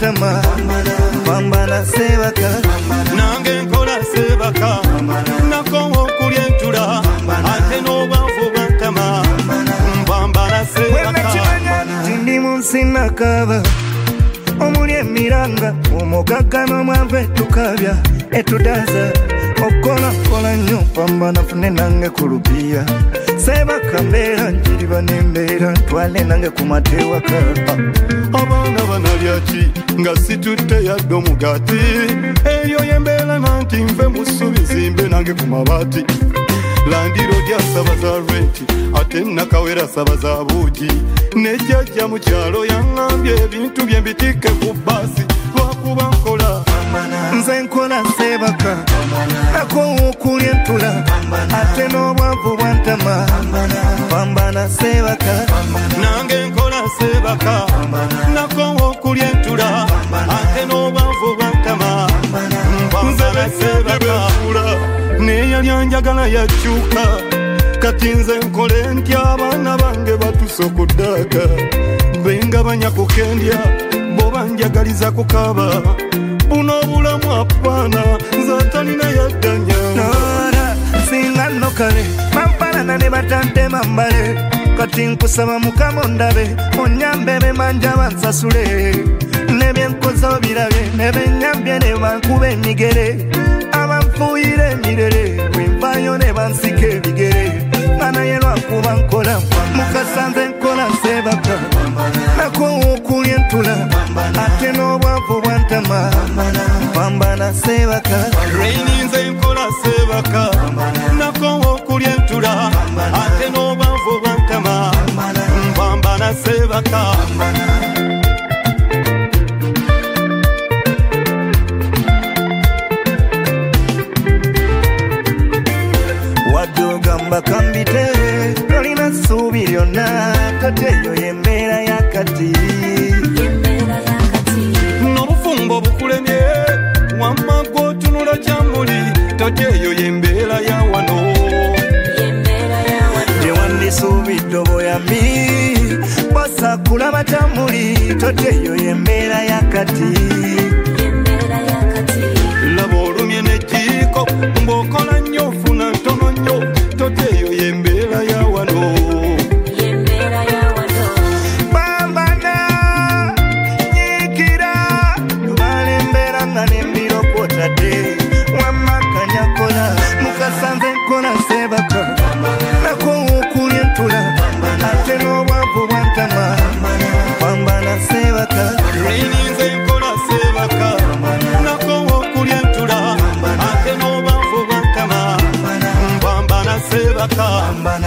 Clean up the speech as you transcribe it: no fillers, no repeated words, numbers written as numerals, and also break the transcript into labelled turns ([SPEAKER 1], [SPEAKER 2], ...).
[SPEAKER 1] bwantama pambana sebaka
[SPEAKER 2] nange nkola sebaka nako okulya entula ate n'obwavu bwantama pambana sebaka
[SPEAKER 1] ndi munsi nakaba omuli emiranga omugagga n'omwavu etukabya etudaza okola nnyo pambana fune nange ku lupiya sebaka mbeera njiriba n'embeera ntwale nange ku matewaka
[SPEAKER 2] abaana banalya ki nga situtte yadde omugaati eyo yembeera nanti nve mu ssubi zimbe nange ku mabaati landiro lyasaba za renti ate nakawera saba za buugi nejjajja mu kyalo yaŋŋambye ebintu bye mbitikke ku bbaasi lwakuba nkola
[SPEAKER 1] nze nkola sebaka nako okulya entula ate n'obwavu bwantama pambana sebaka
[SPEAKER 2] nange nkola sebaka nako okulya entula ate n'obwavu bwantama pambana sebaka neyali anjagala yakyuka kati nze nkole ntya abaana bange batuuse okuddaaga bengabanya kukendya boba njagaliza kukaba buno obulamu apaana nze atalina yaddanya
[SPEAKER 1] nora singa nno kale bampanana ne batante mambale kati nkusaba mukama ondabe onyambe bemanja bansasule nebyenkoza birabe nebenyambye ne bankuba emigere abanfuuyira emirere bwenvayo ne bansika ebigere nga naye lwakuba nkola mukasanze nkola sebaka nako okulya entula ate n'obwavu bwantama pambana sebaka
[SPEAKER 2] reini nze nkola sebaka nako okulya entula ate n'obwavu bwantama pambana sebaka
[SPEAKER 1] wadogamba kambite tolina ssuubi lyonna toteyo yembeera yakati
[SPEAKER 2] n'obufumbo bukulemye wamma gw'otunula kyamuli toteyo yembeera ya wano
[SPEAKER 1] gye wandisuubidde oboyambi basa kulaba tamuli toteyo yembeera yakati
[SPEAKER 2] laba olumye n'ekkiiko ng'okola nnyo ofuna ntono nnyo toteyo yembeera ya wano
[SPEAKER 1] pambana nyiikira tubala embeera nga nembiro kwotadde wammakanyakola mukasanze nkola sebaka nako okulya entula ate n'obwavu bwantama pambana sebaka
[SPEAKER 2] reini nze nkola sebaka nako okulya entula ate n'obwavu bwantama pambana sebaka